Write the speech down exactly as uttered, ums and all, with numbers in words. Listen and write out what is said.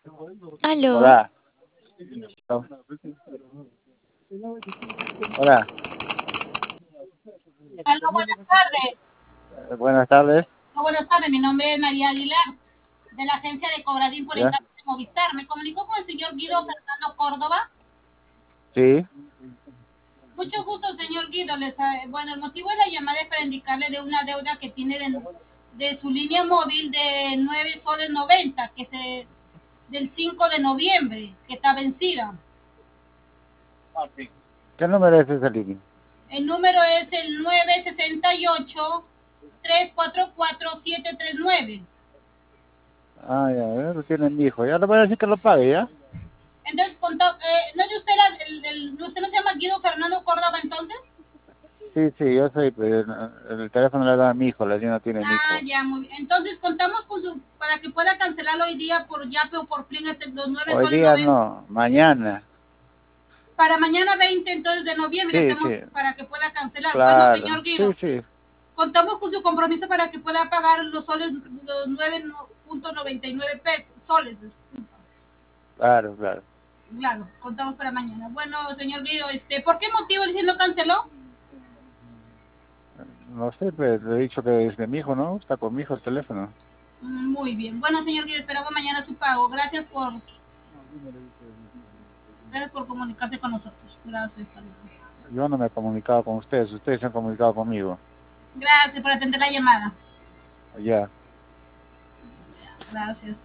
Aló. Hola. Hola. Aló, buenas tardes. Eh, buenas tardes. Oh, buenas tardes, mi nombre es María Aguilar, de la agencia de Cobradín por ¿Ya? encargo de Movistar. Me comunico con el señor Guido Fernando Córdoba. Sí. Mucho gusto, señor Guido. Les, eh, bueno, el motivo de la llamada es para indicarle de una deuda que tiene de, de su línea móvil de nueve soles noventa, que se del cinco de noviembre, que está vencida. ¿Qué número es esa línea? El número es el nueve seis ocho, tres cuatro cuatro, siete tres nueve. Ah, ya, lo tiene mi hijo. Ya le voy a decir que lo pague, ¿ya? Entonces, eh, ¿no es usted, la, el, el, usted no se llama Guido Fernando Córdoba entonces? Sí, sí, yo soy, pero el teléfono le da a mi hijo, la línea no tiene mi Ah, hijo. ya, muy bien. Entonces, contamos con su, para que pueda cancelarlo hoy día por Yape o por Plin, este, los nueve Hoy soles día noventa. no, mañana. Para mañana veinte, entonces, de noviembre, Sí, hacemos sí, para que pueda cancelar. Bueno, señor claro. Sí, Guido, sí, contamos con su compromiso para que pueda pagar los soles, los nueve punto noventa y nueve pesos, soles. claro, claro. Claro, contamos para mañana. Bueno, señor Guido, este, ¿por qué motivo dice no canceló? No sé, pues le he dicho que es de mi hijo, ¿no? Está con mi hijo el teléfono. Muy bien. Bueno, señor Guido, esperamos mañana su pago. Gracias por, gracias por comunicarse con nosotros. Gracias. Yo no me he comunicado con ustedes, ustedes se han comunicado conmigo. Gracias por atender la llamada. Ya. Gracias.